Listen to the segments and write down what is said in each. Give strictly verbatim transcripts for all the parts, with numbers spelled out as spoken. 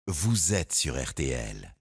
Vous êtes sur R T L.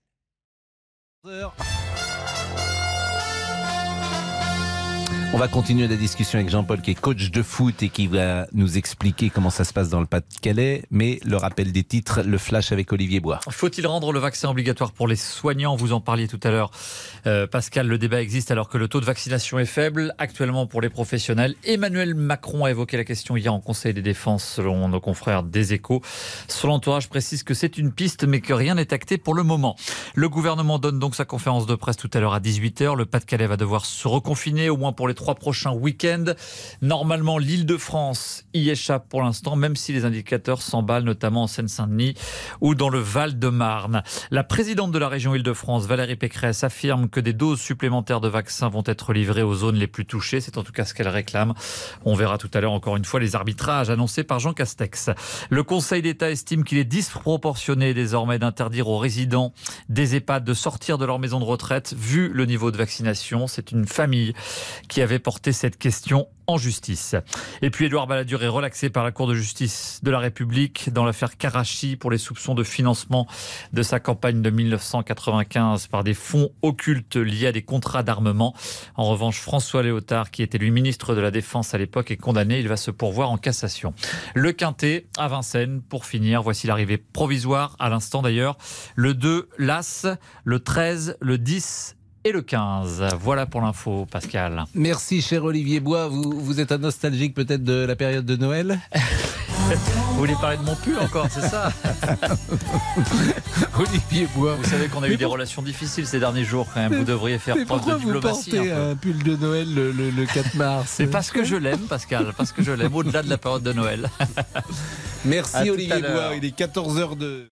On va continuer la discussion avec Jean-Paul qui est coach de foot et qui va nous expliquer comment ça se passe dans le Pas-de-Calais. Mais le rappel des titres, le flash avec Olivier Bois. Faut-il rendre le vaccin obligatoire pour les soignants ? Vous en parliez tout à l'heure. Euh, Pascal, le débat existe alors que le taux de vaccination est faible. Actuellement pour les professionnels, Emmanuel Macron a évoqué la question hier en Conseil des défenses selon nos confrères des Échos. Son entourage précise que c'est une piste mais que rien n'est acté pour le moment. Le gouvernement donne donc sa conférence de presse tout à l'heure à dix-huit heures. Le Pas-de-Calais va devoir se reconfiner au moins pour les trois prochains week-ends. Normalement, l'Île-de-France y échappe pour l'instant, même si les indicateurs s'emballent, notamment en Seine-Saint-Denis ou dans le Val-de-Marne. La présidente de la région Île-de-France, Valérie Pécresse, affirme que des doses supplémentaires de vaccins vont être livrées aux zones les plus touchées. C'est en tout cas ce qu'elle réclame. On verra tout à l'heure, encore une fois, les arbitrages annoncés par Jean Castex. Le Conseil d'État estime qu'il est disproportionné désormais d'interdire aux résidents des EHPAD de sortir de leur maison de retraite, vu le niveau de vaccination. C'est une famille qui avait porté cette question en justice. Et puis Édouard Balladur est relaxé par la Cour de justice de la République dans l'affaire Karachi pour les soupçons de financement de sa campagne de mille neuf cent quatre-vingt-quinze par des fonds occultes liés à des contrats d'armement. En revanche, François Léotard, qui était lui ministre de la Défense à l'époque, est condamné. Il va se pourvoir en cassation. Le Quintet à Vincennes pour finir. Voici l'arrivée provisoire à l'instant d'ailleurs. Le deux, l'As, le treize, le dix et le quinze. Voilà pour l'info, Pascal. Merci, cher Olivier Bois. Vous, vous êtes un nostalgique peut-être de la période de Noël ? Vous voulez parler de mon pull encore, c'est ça ? Olivier Bois. Vous savez qu'on a eu mais des pour... relations difficiles ces derniers jours quand même. Vous devriez faire mais preuve de diplomatie. Pourquoi vous portez un, un pull de Noël le, le, le quatre mars ? C'est parce que je l'aime, Pascal. Parce que je l'aime, au-delà de la période de Noël. Merci Olivier Bois. Il est quatorze heures deux.